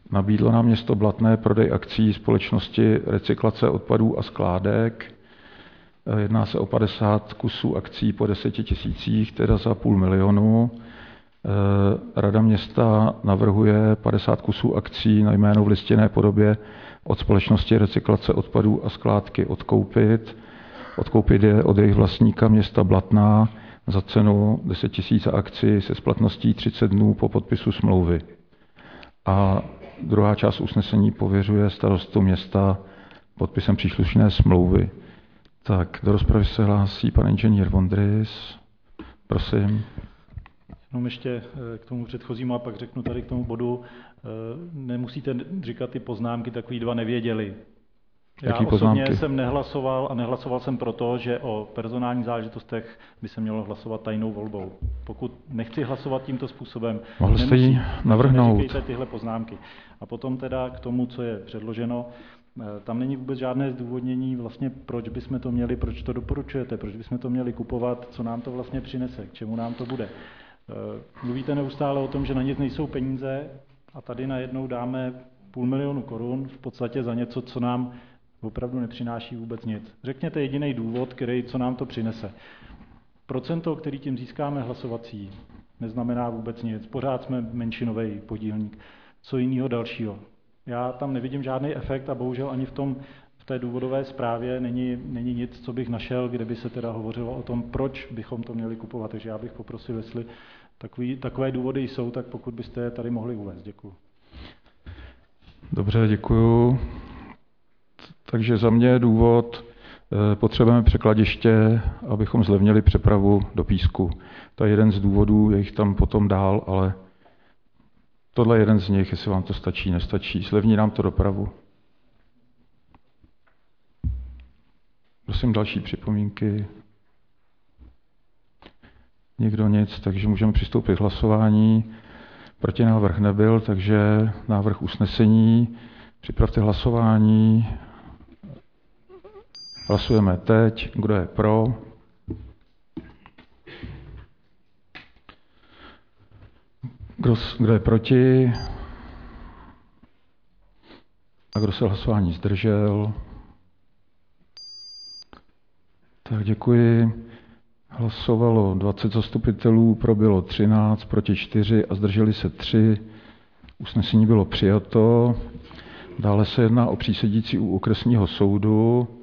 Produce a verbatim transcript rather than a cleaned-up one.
Nabídlo nám město Blatné prodej akcí společnosti Recyklace odpadů a skládek. Jedná se o padesát kusů akcí po deseti tisících, teda za půl milionu. Rada města navrhuje padesát kusů akcí na jméno v listinné podobě od společnosti Recyklace odpadů a skládky odkoupit. Odkoupit je od jejich vlastníka města Blatná za cenu deset tisíc akcí se splatností třicet dnů po podpisu smlouvy. A druhá část usnesení pověřuje starostu města podpisem příslušné smlouvy. Tak, do rozpravy se hlásí pan inženýr Vondrys. Prosím. Jenom ještě k tomu předchozímu a pak řeknu tady k tomu bodu. Nemusíte říkat ty poznámky, takový dva nevěděli. Já Jaký osobně poznámky? jsem nehlasoval a nehlasoval jsem proto, že o personálních záležitostech by se mělo hlasovat tajnou volbou. Pokud nechci hlasovat tímto způsobem, Mohl jste ji navrhnout. Neříkejte tyhle poznámky. A potom teda k tomu, co je předloženo, tam není vůbec žádné zdůvodnění, vlastně proč bychom to měli, proč to doporučujete, proč bychom to měli kupovat, co nám to vlastně přinese, k čemu nám to bude. Mluvíte neustále o tom, že na nic nejsou peníze a tady najednou dáme půl milionu korun v podstatě za něco, co nám opravdu nepřináší vůbec nic. Řekněte jediný důvod, který, co nám to přinese. Procento, který tím získáme hlasovací, neznamená vůbec nic. Pořád jsme menšinový podílník. Co jiného dalšího? Já tam nevidím žádný efekt a bohužel ani v, tom, v té důvodové zprávě není, není nic, co bych našel, kde by se teda hovořilo o tom, proč bychom to měli kupovat. Takže já bych poprosil, jestli takový, takové důvody jsou, tak pokud byste je tady mohli uvést. Děkuji. Dobře, děkuju. Takže za mě je důvod, potřebujeme překladiště, abychom zlevnili přepravu do Písku. To je jeden z důvodů, je jich tam potom dál, ale tohle je jeden z nich, jestli vám to stačí, nestačí. Zlevní nám to dopravu. Prosím další připomínky. Nikdo nic, takže můžeme přistoupit k hlasování. Protinávrh nebyl, takže návrh usnesení. Připravte hlasování. Hlasujeme teď. Kdo je pro? Kdo, kdo je proti? A kdo se hlasování zdržel? Tak děkuji. Hlasovalo dvacet zastupitelů, pro bylo třináct, proti čtyři a zdrželi se tři. Usnesení bylo přijato. Dále se jedná o přísedící u okresního soudu.